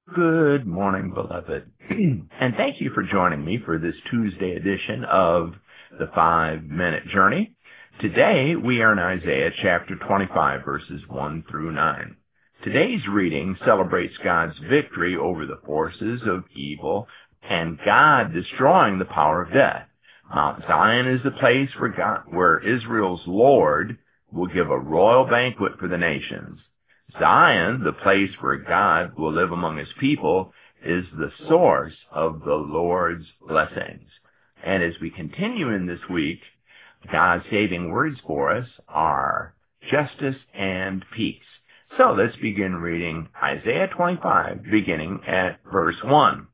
Good morning, beloved. And thank you for joining me for this Tuesday edition of the 5-Minute Journey. Today we are in Isaiah chapter 25, verses 1 through 9. Today's reading celebrates God's victory over the forces of evil and God destroying the power of death. Mount Zion is the place where Israel's Lord will give a royal banquet for the nations. Zion, the place where God will live among his people, is the source of the Lord's blessings. And as we continue in this week, God's saving words for us are justice and peace. So let's begin reading Isaiah 25, beginning at verse 1.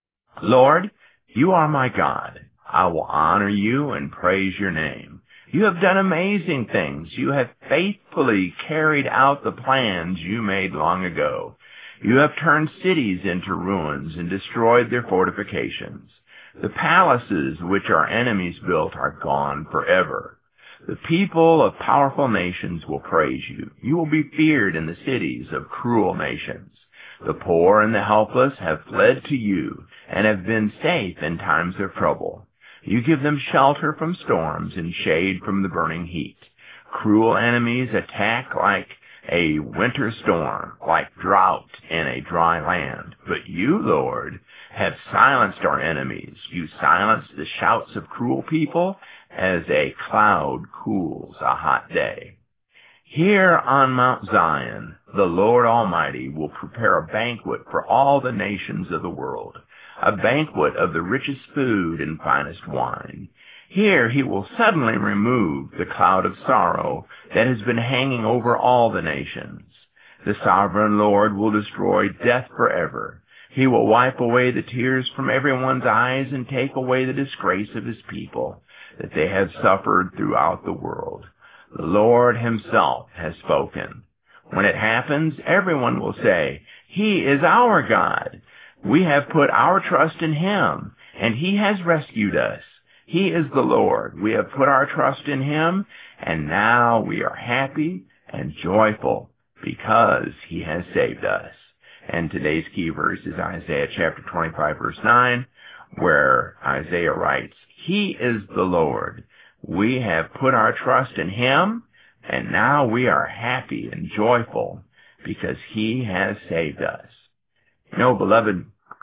Lord, you are my God. I will honor you and praise your name. You have done amazing things. You have faithfully carried out the plans you made long ago. You have turned cities into ruins and destroyed their fortifications. The palaces which our enemies built are gone forever. The people of powerful nations will praise you. You will be feared in the cities of cruel nations. The poor and the helpless have fled to you and have been safe in times of trouble. You give them shelter from storms and shade from the burning heat. Cruel enemies attack like a winter storm, like drought in a dry land. But you, Lord, have silenced our enemies. You silenced the shouts of cruel people as a cloud cools a hot day. Here on Mount Zion, the Lord Almighty will prepare a banquet for all the nations of the world, a banquet of the richest food and finest wine. Here he will suddenly remove the cloud of sorrow that has been hanging over all the nations. The sovereign Lord will destroy death forever. He will wipe away the tears from everyone's eyes and take away the disgrace of his people that they have suffered throughout the world. The Lord himself has spoken. When it happens, everyone will say, He is our God. We have put our trust in him, and he has rescued us. He is the Lord. We have put our trust in him, and now we are happy and joyful because he has saved us. And today's key verse is Isaiah chapter 25, verse 9, where Isaiah writes, He is the Lord. We have put our trust in him, and now we are happy and joyful because he has saved us. Beloved,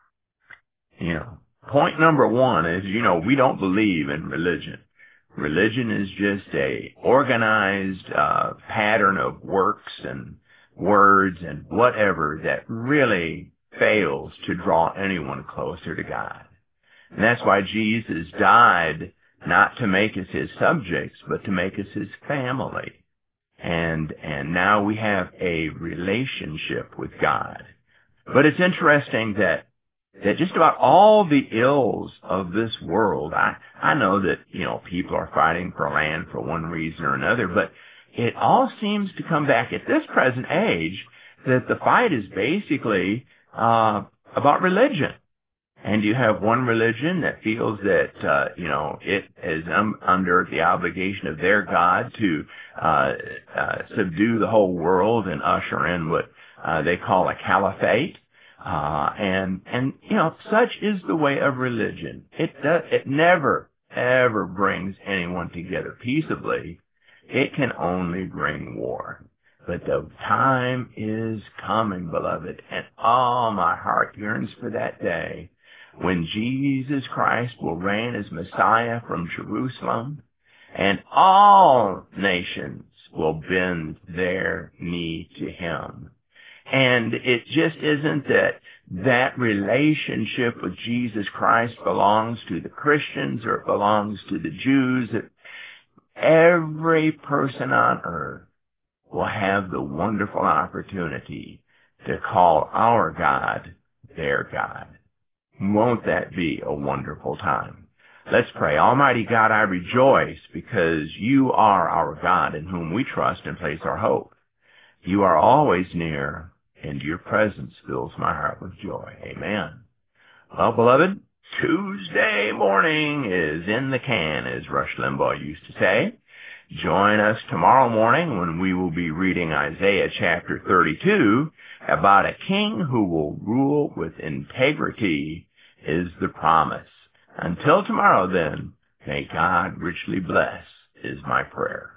point number one is, we don't believe in religion. Religion is just a organized pattern of works and words and whatever that really fails to draw anyone closer to God. And that's why Jesus died, not to make us his subjects, but to make us his family. And now we have a relationship with God. But it's interesting that just about all the ills of this world, I know that, people are fighting for land for one reason or another, but it all seems to come back at this present age that the fight is basically about religion. And you have one religion that feels that, it is under the obligation of their God to subdue the whole world and usher in what they call a caliphate. And such is the way of religion. It never, ever brings anyone together peaceably. It can only bring war. But the time is coming, beloved, and all my heart yearns for that day when Jesus Christ will reign as Messiah from Jerusalem, and all nations will bend their knee to him. And it just isn't that relationship with Jesus Christ belongs to the Christians or it belongs to the Jews. Every person on earth will have the wonderful opportunity to call our God their God. Won't that be a wonderful time? Let's pray. Almighty God, I rejoice because you are our God in whom we trust and place our hope. You are always near, and your presence fills my heart with joy. Amen. Well, beloved, Tuesday morning is in the can, as Rush Limbaugh used to say. Join us tomorrow morning when we will be reading Isaiah chapter 32 about a king who will rule with integrity is the promise. Until tomorrow then, may God richly bless is my prayer.